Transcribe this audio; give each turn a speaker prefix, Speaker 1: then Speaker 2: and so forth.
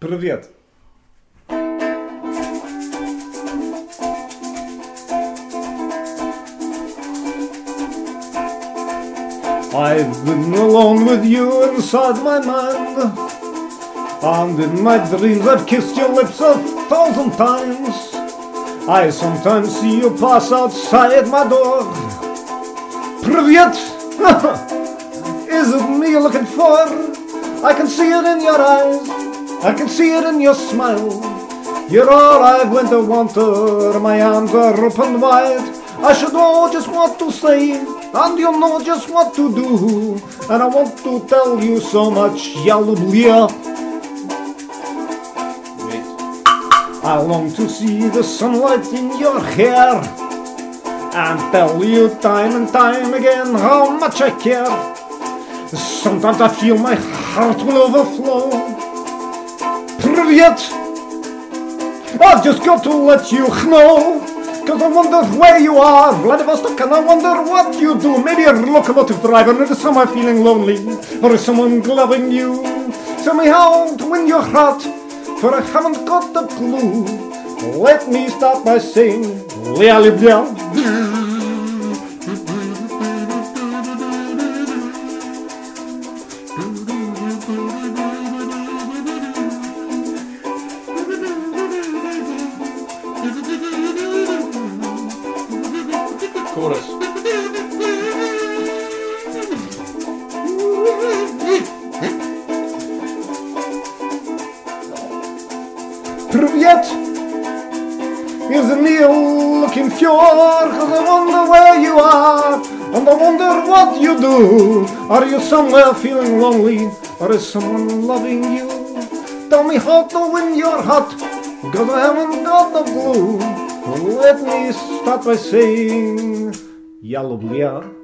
Speaker 1: Привет. I've been alone with you inside my mind, and in my dreams I've kissed your lips 1,000 times. I sometimes see you pass outside my door. Привет! Is it me you're looking for? I can see it in your eyes, I can see it in your smile. You're all I've winter wanted, my arms are open wide. I should know just what to say, and you'll know just what to do. And I want to tell you so much, я люблю. I long to see the sunlight in your hair, and tell you time and time again how much I care. Sometimes I feel my heart will overflow. Привет! I've just got to let you know, 'cause I wonder where you are, Vladivostok, and I wonder what you do. Maybe a locomotive driver, or is someone feeling lonely, or is someone loving you? Tell me how to win your heart, for I haven't got the clue. Let me start by saying, я люблю.
Speaker 2: Chorus.
Speaker 1: Привет! Is it me you're looking for? 'Cause I wonder where you are, and I wonder what you do. Are you somewhere feeling lonely, or is someone loving you? Tell me how to win your heart, 'cause I haven't got the clue. Let me start by saying, я люблю.